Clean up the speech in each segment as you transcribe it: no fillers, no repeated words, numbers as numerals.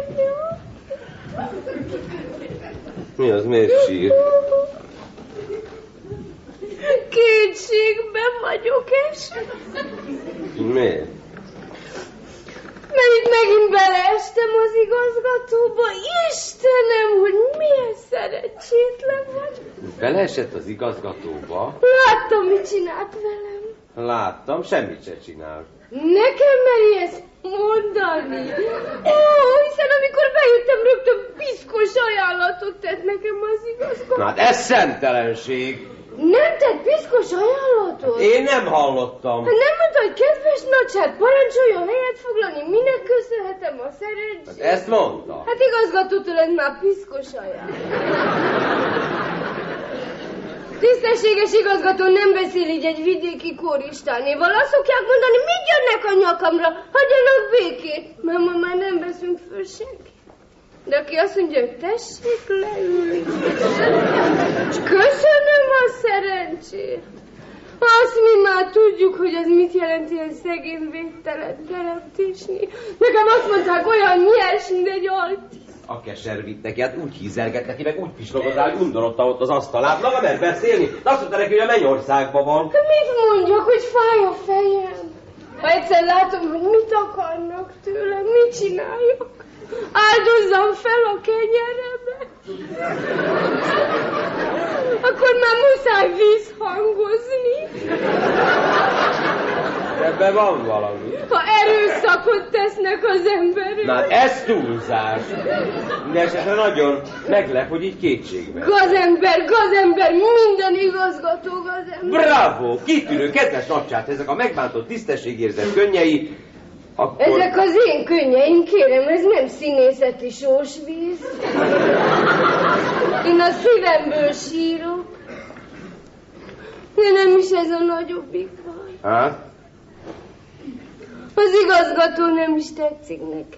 Mi az, miért sír? Kétségben vagyok esve. Miért? Mert itt megint beleestem az igazgatóba. Istenem, hogy milyen szerencsétlen vagy. Beleesett az igazgatóba? Láttam, mit csinált velem. Láttam, semmit se csinál. Nekem meri ezt mondani? Hiszen amikor bejöttem, rögtön piszkos ajánlatot tett nekem az igazgató. Na hát ez szemtelenség. Nem tett piszkos ajánlatot? Én nem hallottam. Hát nem mondta, hogy kedves nagyság, parancsoljon helyet foglalni, minek köszönhetem a szerencsét? Hát ezt mondta. Hát igazgatótól ez már piszkos ajánlat. Tisztességes igazgató nem beszél így egy vidéki kóristánéval. Azt szokják mondani, mit jönnek a nyakamra, hagyjanak békét, mert ma már nem veszünk föl senki. De aki azt mondja, hogy tessék leülni, és köszönöm a szerencsét. Azt mi már tudjuk, hogy ez mit jelent ilyen szegény végtelen teremtésni. Nekem azt mondták, olyan nyers, mint egy alti. A keser vitt neki, hát úgy hízelgett neki, meg úgy pislogott rá, hogy undorodta ott az asztalát. Maga mer beszélni? De azt mondta neki, hogy a Mennyországban van. De mit mondjak, hogy fáj a fejem? Ha egyszer látom, hogy mit akarnak tőlem, mit csináljak? Áldozzam fel a kenyeremet. Akkor már muszáj visszhangozni. Ebben van valami. Ha erőszakot tesznek az emberek. Na, ez túlzás. De esetleg nagyon meglep, hogy így kétségbe. Gazember, minden igazgató gazember. Bravo! Kitűnő, kedves nagycsát, ezek a megbántott tisztességérzet könnyei. Akkor... Ezek az én könnyeim, kérem, ez nem színészeti sósvíz. Én a szívemből sírok. De nem is ez a nagyobbik baj. Hát? Az igazgató nem is tetszik nekem.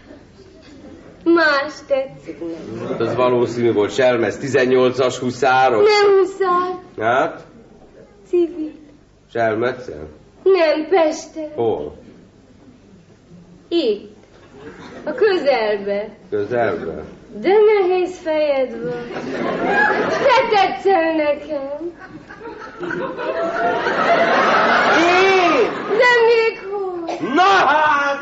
Más tetszik nekem. Hát az valószínű volt, Selmez, 18-as huszáros. Nem huszár. Hát? Civil. Selmezzel? Nem, Pesten. Hol? Itt. A közelbe. Közelbe? De nehéz fejed van. Te tetszel nekem. Én? De még hol? Na hát!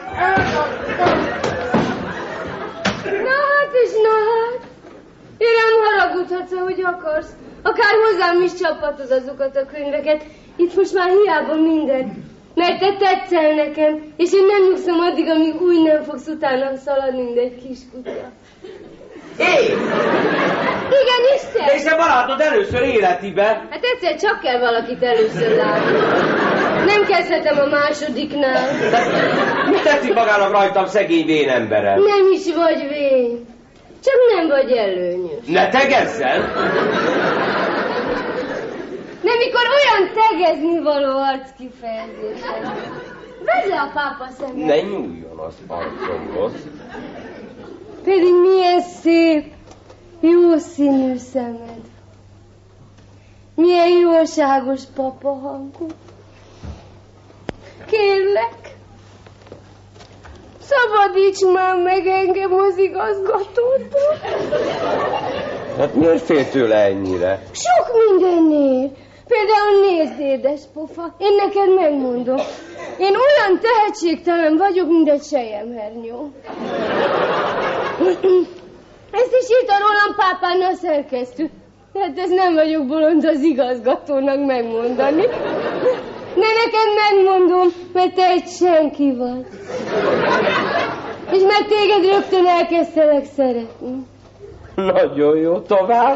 Na hát. Én rám haragudhatsz, ahogy akarsz. Akár hozzám is csaphatod azokat a könyveket. Itt most már hiába minden. Mert te tetszel nekem, és én nem nyugszom addig, amíg úgy nem fogsz utánam szaladni, mint egy kis kutya. Én? Igen, Isten! De hiszen barátod először életibe. Hát egyszer csak kell valakit először látni. Nem kezdhetem a másodiknál. Mit tetszik magának rajtam, szegény vén emberem? Nem is vagy vén. Csak nem vagy előnyös. Ne tegezzen! De mikor olyan tegezni való arckifejezésed. Vedd le a pápa szemet. Ne nyúljon az arcomhoz. Pedig milyen szép, jó színű szemed. Milyen jóságos papa hangú. Kérlek, szabadíts már meg engem az igazgatótól. Hát miért fél tőle ennyire? Sok mindennél. Például nézd, édespofa, én neked megmondom. Én olyan tehetségtelen vagyok, mint egy selyemhernyó. Ezt is írta rólam pápán a szerkesztő. Hát ez nem vagyok bolond az igazgatónak megmondani. De neked megmondom, mert te egy senki vagy. És meg téged rögtön elkezdtelek szeretni. Nagyon jó, tovább.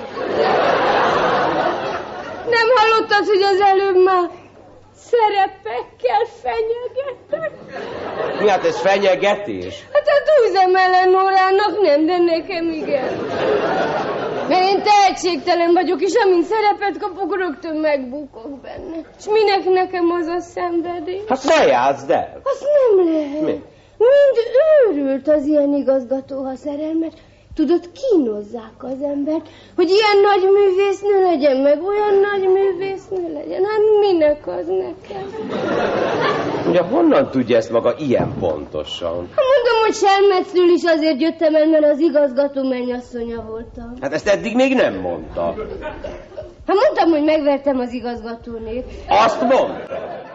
Nem hallottad, hogy az előbb már szerepekkel fenyegettek? Mi, hát ez fenyegetés? Hát a Dúzem Eleonorának nem, de nekem igen. Mert én tehetségtelen vagyok, és amint szerepet kapok, rögtön megbukok benne. És minek nekem az a szenvedély? Hát ne játszd el. Azt nem lehet. Mi? Mind őrült az ilyen igazgató, ha szerelmes. Tudod, kínozzák az embert, hogy ilyen nagy művésznő legyen, meg olyan nagy művésznő legyen. Hát minek az nekem? Ugye honnan tudja ezt maga ilyen pontosan? Hát mondom, hogy Selmecről is azért jöttem el, mert az igazgató mennyasszonya voltam. Hát ezt eddig még nem mondta. Hát mondtam, hogy megvertem az igazgatónét. Azt mondta?